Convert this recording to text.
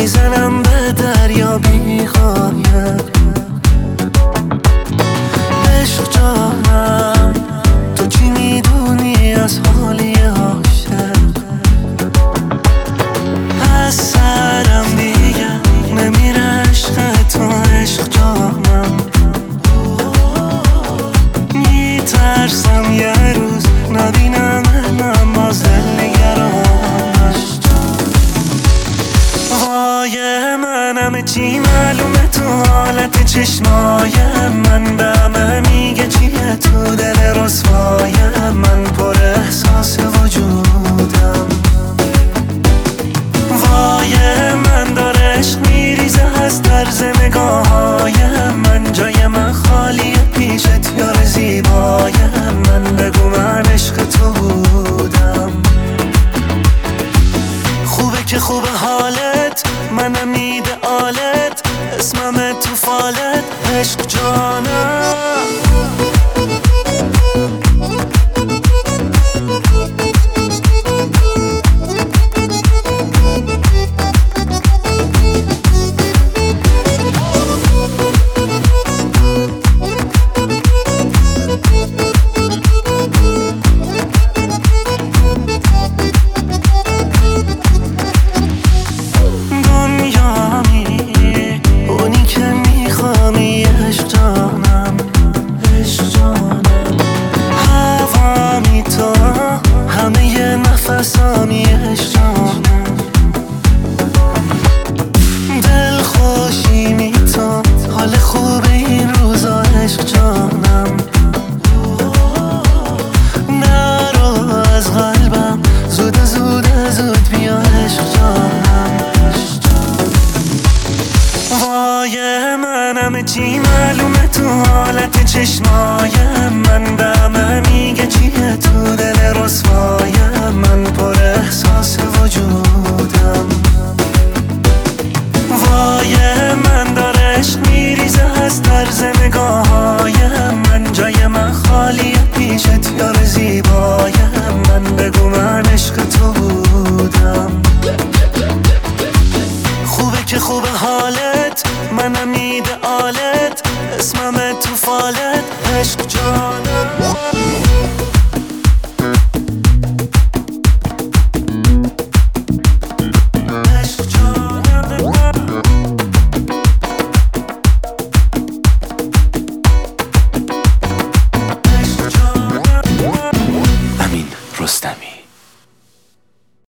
میزنم به دریا بی‌غایت. عشق جانم تو چی میدونی از حالی عاشق؟ از سرم دیگه نمیره عشق تو. عشق جانم میترسم یه روز نبینم باز دلنگرانم. وای منم چی معلومه تو حالت چشمای من، به همه میگه چیه تو دل رسوای من، پر احساس وجودم. وای من داره عشق میریزه از طرز نگاههای من، جای من خالیه پیشت یار زیبای من، بگو من عشق تو بودم. خوبه که خوبه حالت، منم ایدئالت، اسمم تو فالت، عشق جانم. نفسامی عشق جانم، دل خوشی میتون حال خوب این روزا عشق جانم. نرو از قلبم زود زود زود بیا عشق جانم. وای منم چی معلومه تو حالت چشمای من، به همه میگه چیه تو دل رسوای من، پر احساس وجودم. وای من داره عشق میریزه از طرز نگاههای من، جای من خالیه پیشت یار زیبای من، بگو من عشق تو بودم. خوبه که خوبه حالت، منم ایدئالت، اسمم تو فالت، عشق جانم. امین رستمی.